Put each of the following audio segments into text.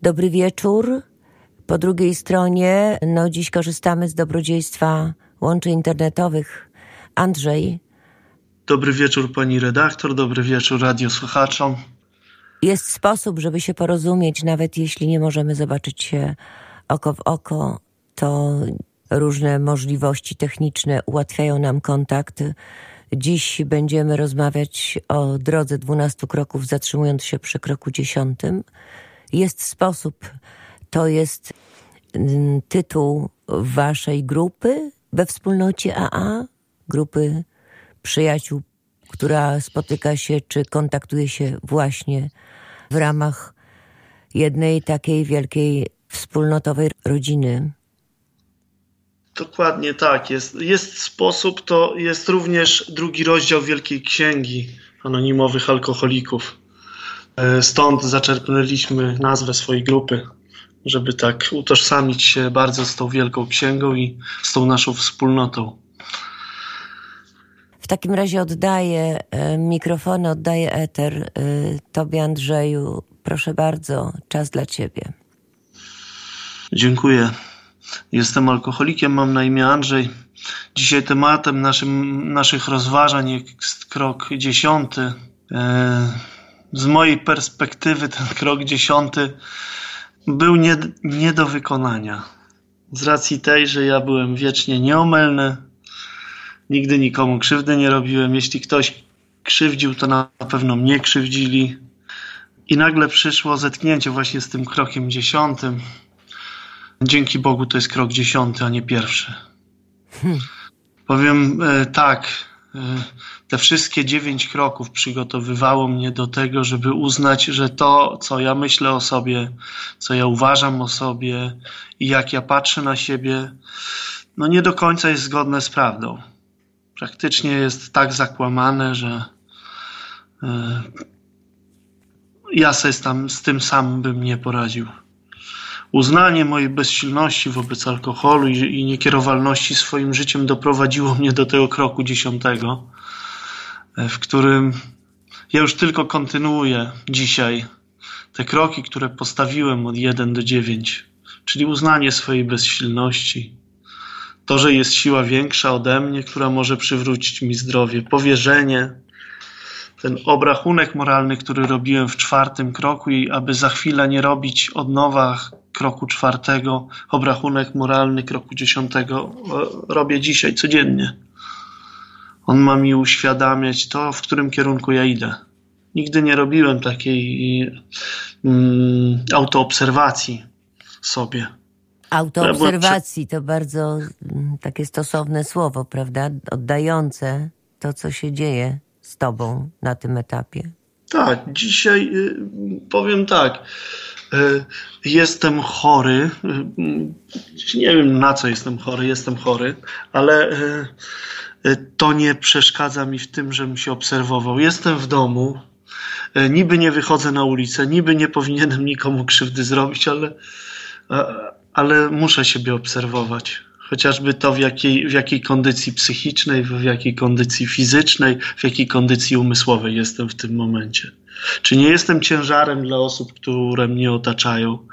Dobry wieczór. Po drugiej stronie, dziś korzystamy z dobrodziejstwa łączy internetowych. Andrzej. Dobry wieczór pani redaktor, dobry wieczór radiosłuchaczom. Jest sposób, żeby się porozumieć, nawet jeśli nie możemy zobaczyć się oko w oko, to różne możliwości techniczne ułatwiają nam kontakt. Dziś będziemy rozmawiać o drodze 12 kroków, zatrzymując się przy kroku 10. Jest sposób, to jest tytuł waszej grupy we wspólnocie AA, grupy przyjaciół, która spotyka się czy kontaktuje się właśnie w ramach jednej takiej wielkiej wspólnotowej rodziny. Dokładnie tak. Jest sposób, to jest również drugi rozdział Wielkiej Księgi Anonimowych Alkoholików. Stąd zaczerpnęliśmy nazwę swojej grupy, żeby tak utożsamić się bardzo z tą Wielką Księgą i z tą naszą wspólnotą. W takim razie oddaję mikrofon, oddaję eter tobie, Andrzeju. Proszę bardzo, czas dla ciebie. Dziękuję. Jestem alkoholikiem, mam na imię Andrzej. Dzisiaj tematem naszych rozważań jest krok 10. Z mojej perspektywy ten krok 10 był nie do wykonania. Z racji tej, że ja byłem wiecznie nieomylny, nigdy nikomu krzywdy nie robiłem. Jeśli ktoś krzywdził, to na pewno mnie krzywdzili. I nagle przyszło zetknięcie właśnie z tym krokiem 10. Dzięki Bogu to jest krok 10, a nie pierwszy. Powiem tak, te wszystkie 9 kroków przygotowywało mnie do tego, żeby uznać, że to, co ja myślę o sobie, co ja uważam o sobie i jak ja patrzę na siebie, nie do końca jest zgodne z prawdą. Praktycznie jest tak zakłamane, że ja sobie z tym sam bym nie poradził. Uznanie mojej bezsilności wobec alkoholu i niekierowalności swoim życiem doprowadziło mnie do tego kroku 10, w którym ja już tylko kontynuuję dzisiaj te kroki, które postawiłem od 1 do 9, czyli uznanie swojej bezsilności, to, że jest siła większa ode mnie, która może przywrócić mi zdrowie, powierzenie, ten obrachunek moralny, który robiłem w 4 kroku i aby za chwilę nie robić od nowa kroku 4, obrachunek moralny kroku 10 robię dzisiaj codziennie. On ma mi uświadamiać to, w którym kierunku ja idę. Nigdy nie robiłem takiej autoobserwacji sobie. Autoobserwacji to bardzo takie stosowne słowo, prawda? Oddające to, co się dzieje z tobą na tym etapie. Tak, dzisiaj powiem tak. Jestem chory. Nie wiem, na co jestem chory, ale to nie przeszkadza mi w tym, żebym się obserwował. Jestem w domu, niby nie wychodzę na ulicę, niby nie powinienem nikomu krzywdy zrobić, ale muszę siebie obserwować. Chociażby to, w jakiej kondycji psychicznej, w jakiej kondycji fizycznej, w jakiej kondycji umysłowej jestem w tym momencie. Czy nie jestem ciężarem dla osób, które mnie otaczają?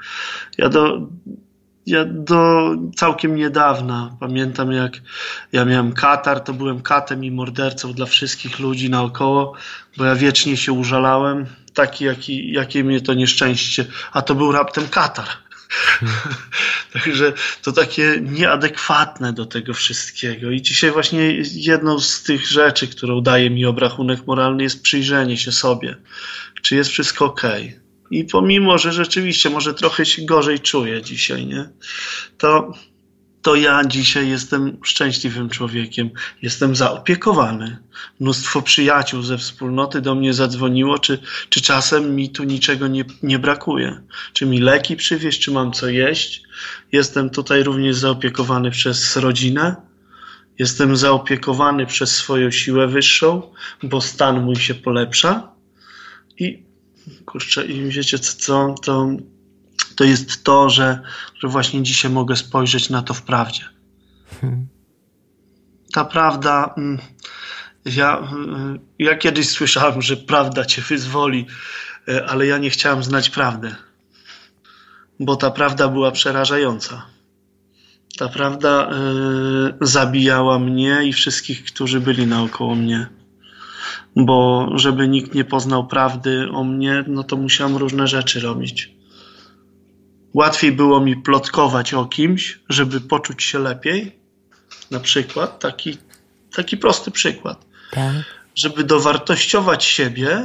Ja do całkiem niedawna pamiętam, jak ja miałem katar, to byłem katem i mordercą dla wszystkich ludzi naokoło, bo ja wiecznie się użalałem, jakie mnie to nieszczęście, a to był raptem katar. Także to takie nieadekwatne do tego wszystkiego. I dzisiaj właśnie jedną z tych rzeczy, którą daje mi obrachunek moralny, jest przyjrzenie się sobie. Czy jest wszystko okej? I pomimo, że rzeczywiście może trochę się gorzej czuję dzisiaj, nie? To ja dzisiaj jestem szczęśliwym człowiekiem. Jestem zaopiekowany. Mnóstwo przyjaciół ze wspólnoty do mnie zadzwoniło, czy czasem mi tu niczego nie brakuje. Czy mi leki przywieźć, czy mam co jeść. Jestem tutaj również zaopiekowany przez rodzinę. Jestem zaopiekowany przez swoją siłę wyższą, bo stan mój się polepsza. I wiecie co? To jest to, że właśnie dzisiaj mogę spojrzeć na to w prawdzie. Ta prawda, ja kiedyś słyszałem, że prawda cię wyzwoli, ale ja nie chciałem znać prawdy. bo ta prawda była przerażająca. Ta prawda zabijała mnie i wszystkich, którzy byli naokoło mnie. Bo żeby nikt nie poznał prawdy o mnie, no to musiałem różne rzeczy robić. Łatwiej było mi plotkować o kimś, żeby poczuć się lepiej. Na przykład, taki prosty przykład. Tak. Żeby dowartościować siebie,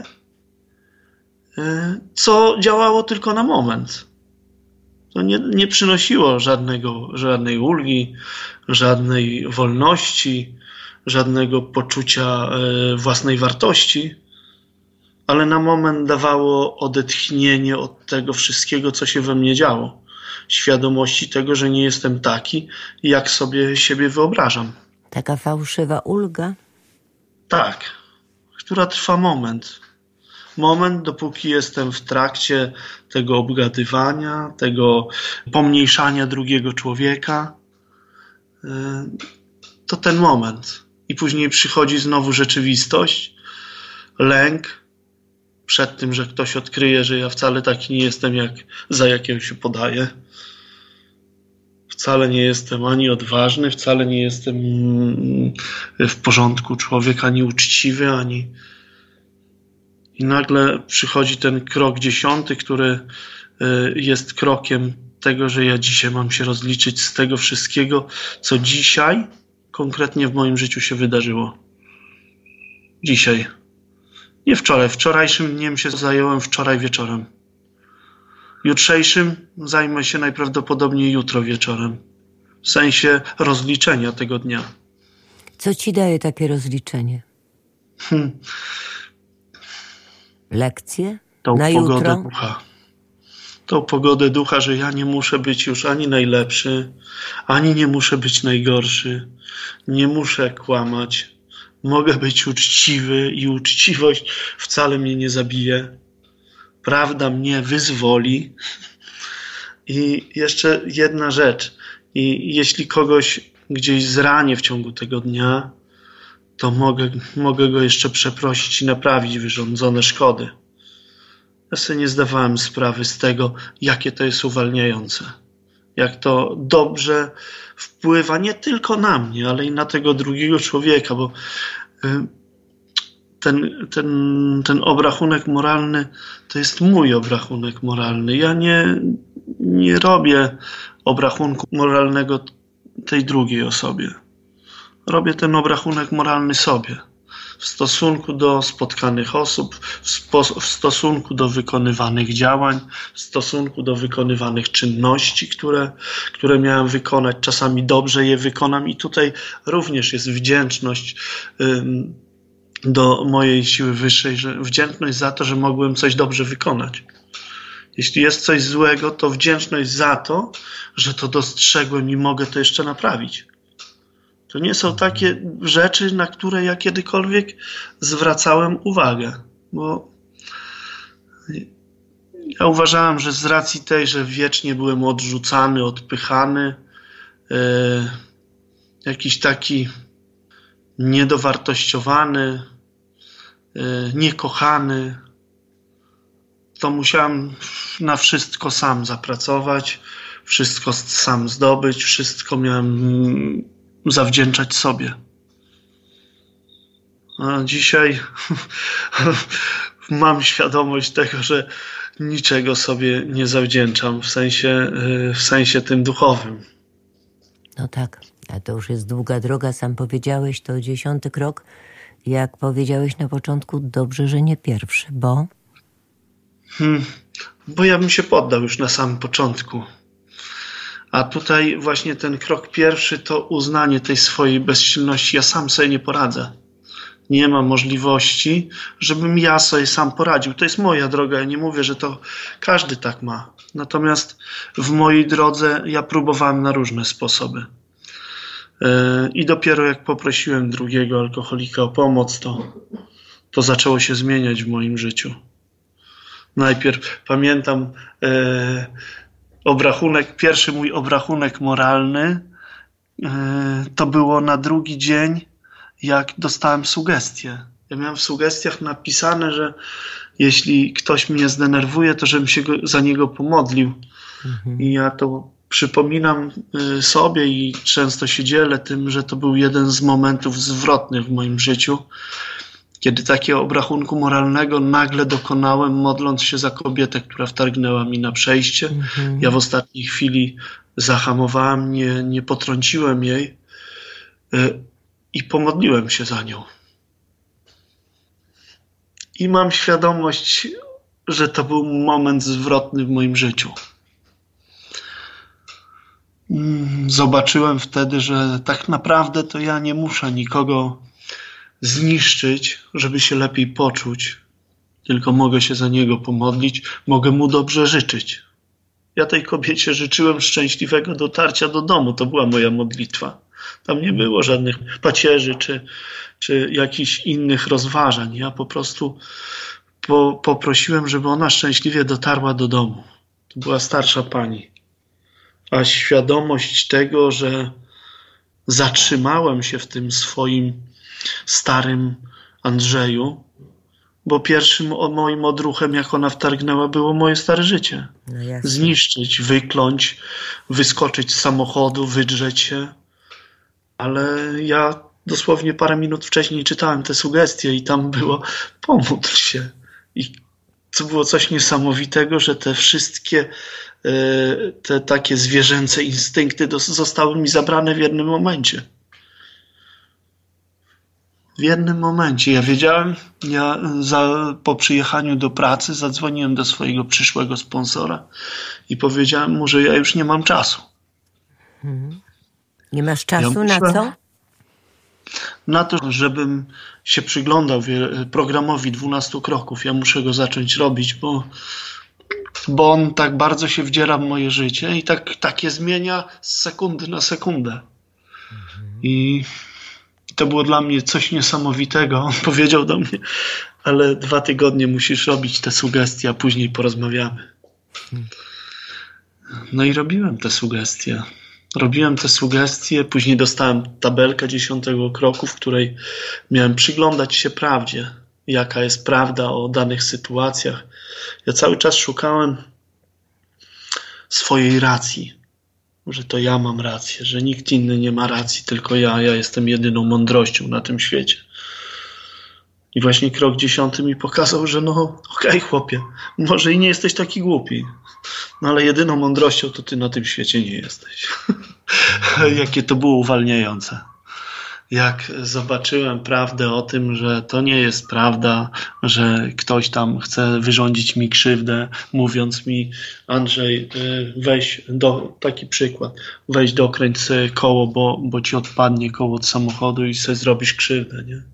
co działało tylko na moment. To nie przynosiło żadnej ulgi, żadnej wolności, żadnego poczucia własnej wartości, ale na moment dawało odetchnienie od tego wszystkiego, co się we mnie działo. Świadomości tego, że nie jestem taki, jak sobie siebie wyobrażam. Taka fałszywa ulga? Tak, która trwa moment. Moment, dopóki jestem w trakcie tego obgadywania, tego pomniejszania drugiego człowieka. To ten moment. I później przychodzi znowu rzeczywistość, lęk przed tym, że ktoś odkryje, że ja wcale taki nie jestem, za jakiego się podaję. Wcale nie jestem ani odważny, wcale nie jestem w porządku człowiek, ani uczciwy, ani... I nagle przychodzi ten krok 10, który jest krokiem tego, że ja dzisiaj mam się rozliczyć z tego wszystkiego, co dzisiaj konkretnie w moim życiu się wydarzyło. Dzisiaj. Nie wczoraj. Wczorajszym dniem się zająłem wczoraj wieczorem. Jutrzejszym zajmę się najprawdopodobniej jutro wieczorem. W sensie rozliczenia tego dnia. Co ci daje takie rozliczenie? Lekcje? Tą na pogodę jutro? Ducha. Tą pogodę ducha, że ja nie muszę być już ani najlepszy, ani nie muszę być najgorszy. Nie muszę kłamać. Mogę być uczciwy i uczciwość wcale mnie nie zabije. Prawda mnie wyzwoli. I jeszcze jedna rzecz. I jeśli kogoś gdzieś zranię w ciągu tego dnia, to mogę go jeszcze przeprosić i naprawić wyrządzone szkody. Ja sobie nie zdawałem sprawy z tego, jakie to jest uwalniające. Jak to dobrze wpływa nie tylko na mnie, ale i na tego drugiego człowieka, bo ten obrachunek moralny to jest mój obrachunek moralny. Ja nie robię obrachunku moralnego tej drugiej osobie. Robię ten obrachunek moralny sobie. W stosunku do spotkanych osób, w stosunku do wykonywanych działań, w stosunku do wykonywanych czynności, które miałem wykonać. Czasami dobrze je wykonam i tutaj również jest wdzięczność do mojej siły wyższej, wdzięczność za to, że mogłem coś dobrze wykonać. Jeśli jest coś złego, to wdzięczność za to, że to dostrzegłem i mogę to jeszcze naprawić. To nie są takie rzeczy, na które ja kiedykolwiek zwracałem uwagę, bo ja uważałem, że z racji tej, że wiecznie byłem odrzucany, odpychany, jakiś taki niedowartościowany, niekochany, to musiałem na wszystko sam zapracować, wszystko sam zdobyć, wszystko miałem zawdzięczać sobie. A dzisiaj mam świadomość tego, że niczego sobie nie zawdzięczam w sensie tym duchowym. No tak, a to już jest długa droga, sam powiedziałeś, to 10. krok. Jak powiedziałeś na początku, dobrze, że nie pierwszy, bo... Bo ja bym się poddał już na samym początku. A tutaj właśnie ten krok pierwszy to uznanie tej swojej bezsilności. Ja sam sobie nie poradzę. Nie ma możliwości, żebym ja sobie sam poradził. To jest moja droga. Ja nie mówię, że to każdy tak ma. Natomiast w mojej drodze ja próbowałem na różne sposoby. I dopiero jak poprosiłem drugiego alkoholika o pomoc, to zaczęło się zmieniać w moim życiu. Najpierw pamiętam pierwszy mój obrachunek moralny to było na drugi dzień, jak dostałem sugestię. Ja miałem w sugestiach napisane, że jeśli ktoś mnie zdenerwuje, to żebym się za niego pomodlił. I ja to przypominam sobie i często się dzielę tym, że to był jeden z momentów zwrotnych w moim życiu, kiedy takiego obrachunku moralnego nagle dokonałem, modląc się za kobietę, która wtargnęła mi na przejście. Ja w ostatniej chwili zahamowałem, nie potrąciłem jej i pomodliłem się za nią. I mam świadomość, że to był moment zwrotny w moim życiu. Zobaczyłem wtedy, że tak naprawdę to ja nie muszę nikogo zniszczyć, żeby się lepiej poczuć, tylko mogę się za niego pomodlić, mogę mu dobrze życzyć. Ja tej kobiecie życzyłem szczęśliwego dotarcia do domu, to była moja modlitwa. Tam nie było żadnych pacierzy czy jakichś innych rozważań. Ja po prostu poprosiłem, żeby ona szczęśliwie dotarła do domu. To była starsza pani. A świadomość tego, że zatrzymałem się w tym swoim starym Andrzeju, bo pierwszym moim odruchem, jak ona wtargnęła, było moje stare życie. No zniszczyć, wykląć, wyskoczyć z samochodu, wydrzeć się. Ale ja dosłownie parę minut wcześniej czytałem te sugestie i tam było pomódl się. I to było coś niesamowitego, że te wszystkie te takie zwierzęce instynkty zostały mi zabrane w jednym momencie. W jednym momencie. Ja wiedziałem, po przyjechaniu do pracy zadzwoniłem do swojego przyszłego sponsora i powiedziałem mu, że ja już nie mam czasu. Nie masz czasu na co? Na to, żebym się przyglądał programowi 12 kroków. Ja muszę go zacząć robić, bo on tak bardzo się wdziera w moje życie i tak je zmienia z sekundy na sekundę. I to było dla mnie coś niesamowitego. On powiedział do mnie, ale 2 tygodnie musisz robić te sugestie, a później porozmawiamy. No i robiłem te sugestie. Później dostałem tabelkę 10 kroku, w której miałem przyglądać się prawdzie, jaka jest prawda o danych sytuacjach. Ja cały czas szukałem swojej racji, że to ja mam rację, że nikt inny nie ma racji, tylko ja jestem jedyną mądrością na tym świecie. I właśnie krok 10 mi pokazał, że okej, chłopie, może i nie jesteś taki głupi, no ale jedyną mądrością to ty na tym świecie nie jesteś. Jakie to było uwalniające. Jak zobaczyłem prawdę o tym, że to nie jest prawda, że ktoś tam chce wyrządzić mi krzywdę, mówiąc mi, Andrzej, taki przykład, weź dokręć sobie koło, bo ci odpadnie koło od samochodu i sobie zrobisz krzywdę, nie?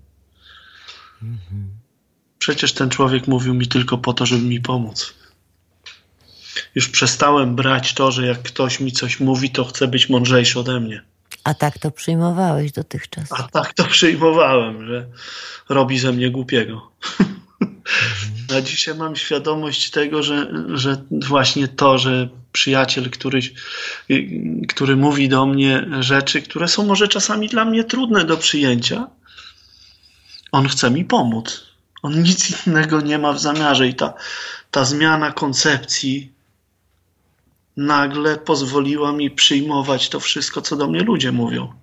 Przecież ten człowiek mówił mi tylko po to, żeby mi pomóc. Już przestałem brać to, że jak ktoś mi coś mówi, to chce być mądrzejszy ode mnie. A tak to przyjmowałeś dotychczas. A tak to przyjmowałem, że robi ze mnie głupiego. A dzisiaj mam świadomość tego, że właśnie to, że przyjaciel, który mówi do mnie rzeczy, które są może czasami dla mnie trudne do przyjęcia, on chce mi pomóc. On nic innego nie ma w zamiarze i ta zmiana koncepcji nagle pozwoliła mi przyjmować to wszystko, co do mnie ludzie mówią.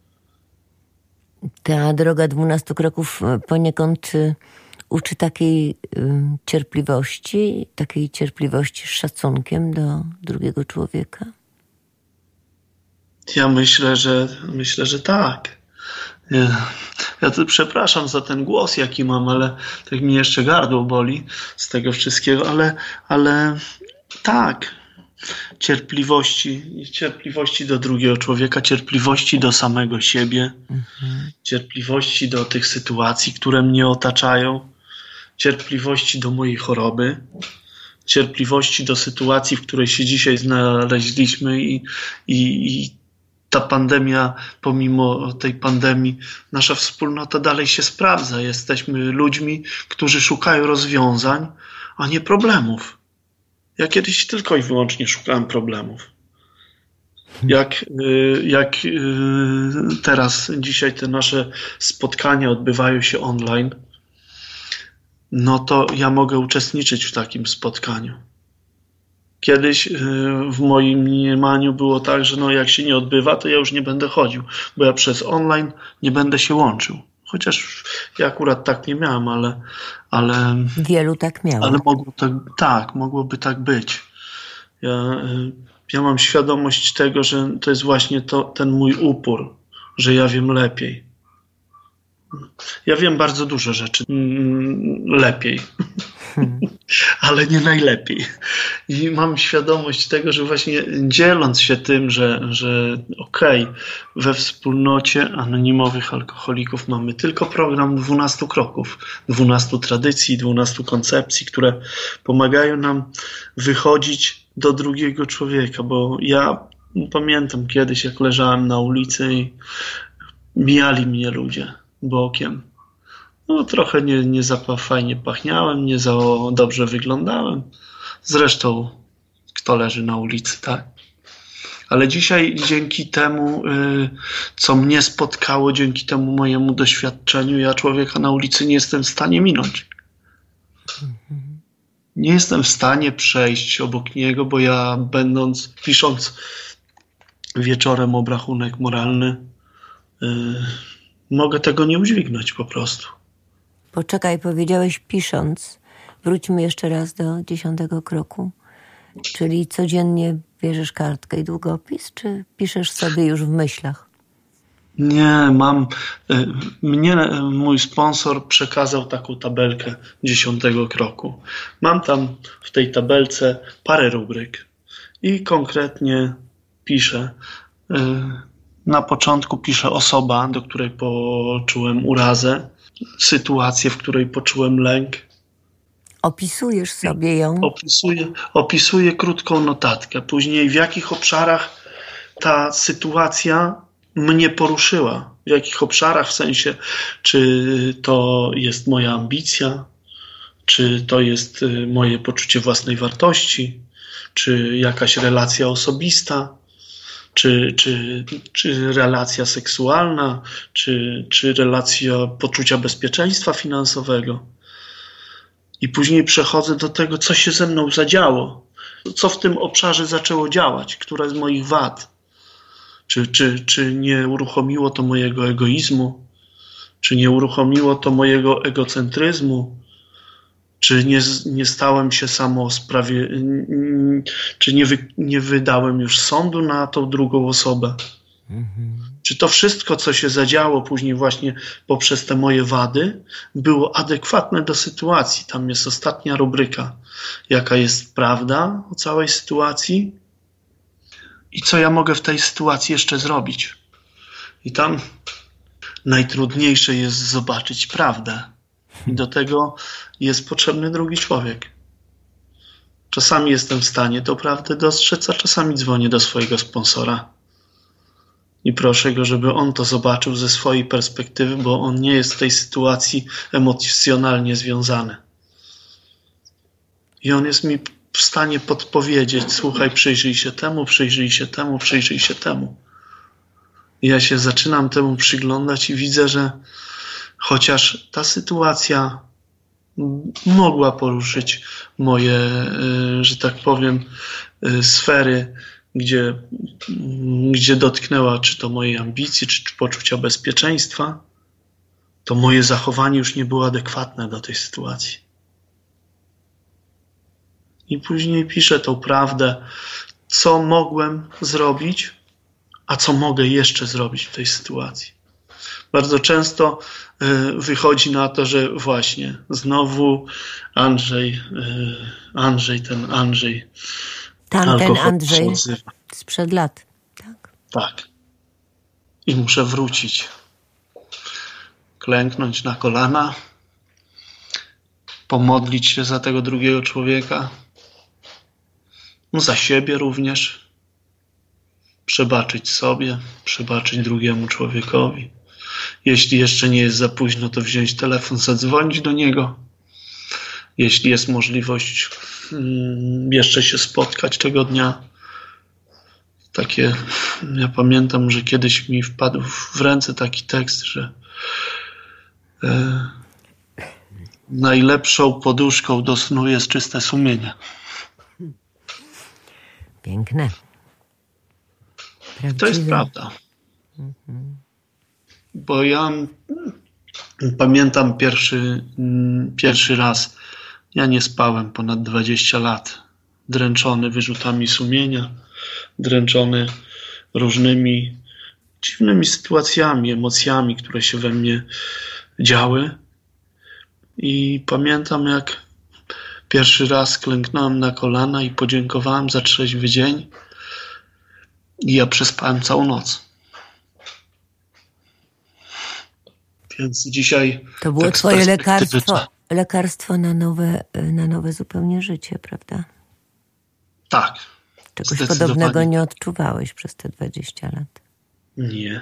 Ta droga 12 kroków poniekąd uczy takiej cierpliwości z szacunkiem do drugiego człowieka? Ja myślę, że tak. Ja to przepraszam za ten głos, jaki mam, ale tak mi jeszcze gardło boli z tego wszystkiego, ale tak. Cierpliwości do drugiego człowieka, cierpliwości do samego siebie, cierpliwości do tych sytuacji, które mnie otaczają, cierpliwości do mojej choroby, cierpliwości do sytuacji, w której się dzisiaj znaleźliśmy i ta pandemia, pomimo tej pandemii, nasza wspólnota dalej się sprawdza. Jesteśmy ludźmi, którzy szukają rozwiązań, a nie problemów. Ja kiedyś tylko i wyłącznie szukałem problemów. Jak teraz, dzisiaj te nasze spotkania odbywają się online, no to ja mogę uczestniczyć w takim spotkaniu. Kiedyś w moim mniemaniu było tak, że no jak się nie odbywa, to ja już nie będę chodził, bo ja przez online nie będę się łączył. Chociaż ja akurat tak nie miałem, ale Wielu tak miało. Ale mogłoby tak być. Ja mam świadomość tego, że to jest właśnie ten mój upór, że ja wiem lepiej. Ja wiem bardzo dużo rzeczy lepiej, ale nie najlepiej. I mam świadomość tego, że właśnie dzieląc się tym, że okej, we wspólnocie anonimowych alkoholików mamy tylko program 12 kroków, 12 tradycji, 12 koncepcji, które pomagają nam wychodzić do drugiego człowieka, bo ja pamiętam kiedyś, jak leżałem na ulicy i mijali mnie ludzie bokiem. No trochę nie za fajnie pachniałem, nie za dobrze wyglądałem. Zresztą kto leży na ulicy, tak? Ale dzisiaj dzięki temu, co mnie spotkało, dzięki temu mojemu doświadczeniu, ja człowieka na ulicy nie jestem w stanie minąć. Nie jestem w stanie przejść obok niego, bo ja pisząc wieczorem obrachunek moralny, mogę tego nie udźwignąć po prostu. Poczekaj, powiedziałeś pisząc. Wróćmy jeszcze raz do 10 kroku. Czyli codziennie bierzesz kartkę i długopis, czy piszesz sobie już w myślach? Nie, mnie mój sponsor przekazał taką tabelkę 10 kroku. Mam tam w tej tabelce parę rubryk i konkretnie piszę. Na początku piszę osoba, do której poczułem urazę, sytuację, w której poczułem lęk. Opisujesz sobie ją? Opisuję krótką notatkę. Później w jakich obszarach ta sytuacja mnie poruszyła. W jakich obszarach, w sensie, czy to jest moja ambicja, czy to jest moje poczucie własnej wartości, czy jakaś relacja osobista, czy relacja seksualna, czy relacja poczucia bezpieczeństwa finansowego. I później przechodzę do tego, co się ze mną zadziało, co w tym obszarze zaczęło działać, która z moich wad. Czy nie uruchomiło to mojego egoizmu, czy nie uruchomiło to mojego egocentryzmu, czy nie stałem się czy nie wydałem już sądu na tą drugą osobę. Czy to wszystko, co się zadziało później właśnie poprzez te moje wady, było adekwatne do sytuacji. Tam jest ostatnia rubryka. Jaka jest prawda o całej sytuacji i co ja mogę w tej sytuacji jeszcze zrobić. I tam najtrudniejsze jest zobaczyć prawdę. I do tego jest potrzebny drugi człowiek. Czasami jestem w stanie tę prawdę dostrzec, a czasami dzwonię do swojego sponsora i proszę go, żeby on to zobaczył ze swojej perspektywy, bo on nie jest w tej sytuacji emocjonalnie związany. I on jest mi w stanie podpowiedzieć: słuchaj, przyjrzyj się temu, przyjrzyj się temu, przyjrzyj się temu. I ja się zaczynam temu przyglądać i widzę, że chociaż ta sytuacja mogła poruszyć moje, że tak powiem, sfery, gdzie dotknęła czy to mojej ambicji, czy poczucia bezpieczeństwa, to moje zachowanie już nie było adekwatne do tej sytuacji. I później piszę tą prawdę, co mogłem zrobić, a co mogę jeszcze zrobić w tej sytuacji. Bardzo często wychodzi na to, że właśnie znowu Andrzej. Tamten Andrzej sprzed lat, tak? Tak. I muszę wrócić. Klęknąć na kolana, pomodlić się za tego drugiego człowieka, za siebie również, przebaczyć sobie, przebaczyć drugiemu człowiekowi. Jeśli jeszcze nie jest za późno, to wziąć telefon, zadzwonić do niego. Jeśli jest możliwość jeszcze się spotkać tego dnia. Ja pamiętam, że kiedyś mi wpadł w ręce taki tekst, że najlepszą poduszką do snu jest czyste sumienie. Piękne. To jest prawda. Bo ja pamiętam pierwszy raz, ja nie spałem ponad 20 lat, dręczony wyrzutami sumienia, dręczony różnymi dziwnymi sytuacjami, emocjami, które się we mnie działy. I pamiętam, jak pierwszy raz klęknąłem na kolana i podziękowałem za trzeźwy dzień. I ja przespałem całą noc. Więc dzisiaj... To było tak twoje lekarstwo na nowe zupełnie życie, prawda? Tak. Czegoś podobnego nie odczuwałeś przez te 20 lat. Nie.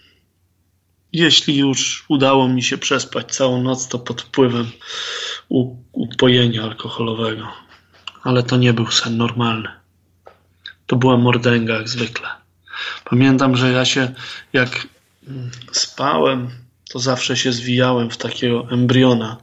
Jeśli już udało mi się przespać całą noc, to pod wpływem upojenia alkoholowego. Ale to nie był sen normalny. To była mordęga jak zwykle. Pamiętam, że ja się jak spałem, to zawsze się zwijałem w takiego embriona.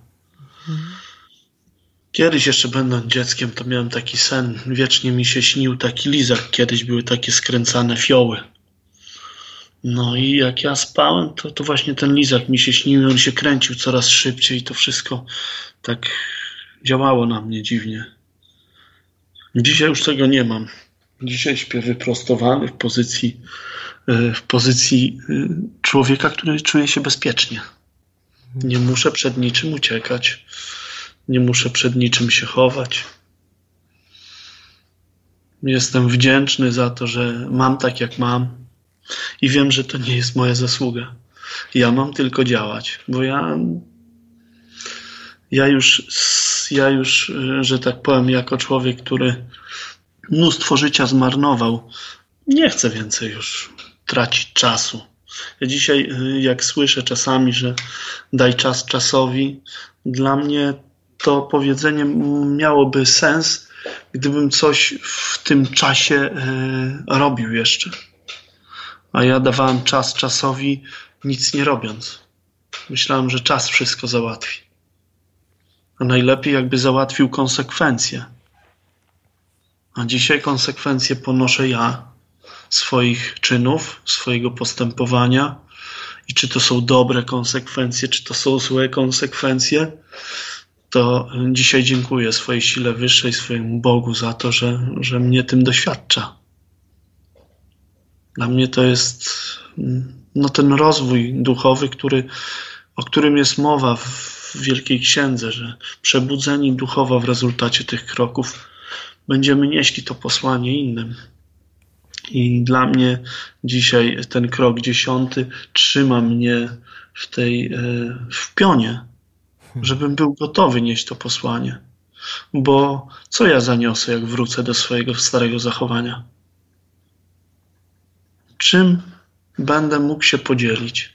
Kiedyś jeszcze będąc dzieckiem, to miałem taki sen. Wiecznie mi się śnił taki lizak. Kiedyś były takie skręcane fioły. No i jak ja spałem, to właśnie ten lizak mi się śnił i on się kręcił coraz szybciej. To wszystko tak działało na mnie dziwnie. Dzisiaj już tego nie mam. Dzisiaj śpię wyprostowany w pozycji człowieka, który czuje się bezpiecznie. Nie muszę przed niczym uciekać. Nie muszę przed niczym się chować. Jestem wdzięczny za to, że mam tak jak mam i wiem, że to nie jest moja zasługa. Ja mam tylko działać, bo ja już, że tak powiem, jako człowiek, który mnóstwo życia zmarnował, nie chcę więcej już tracić czasu. Ja dzisiaj, jak słyszę czasami, że daj czas czasowi, dla mnie to powiedzenie miałoby sens, gdybym coś w tym czasie robił jeszcze. A ja dawałem czas czasowi, nic nie robiąc. Myślałem, że czas wszystko załatwi. A najlepiej jakby załatwił konsekwencje. A dzisiaj konsekwencje ponoszę ja, swoich czynów, swojego postępowania. I czy to są dobre konsekwencje, czy to są złe konsekwencje, to dzisiaj dziękuję swojej sile wyższej, swojemu Bogu za to, że mnie tym doświadcza. Dla mnie to jest ten rozwój duchowy, o którym jest mowa w Wielkiej Księdze, że przebudzeni duchowo w rezultacie tych kroków będziemy nieśli to posłanie innym. I dla mnie dzisiaj ten krok 10 trzyma mnie w pionie, żebym był gotowy nieść to posłanie. Bo co ja zaniosę, jak wrócę do swojego starego zachowania? Czym będę mógł się podzielić?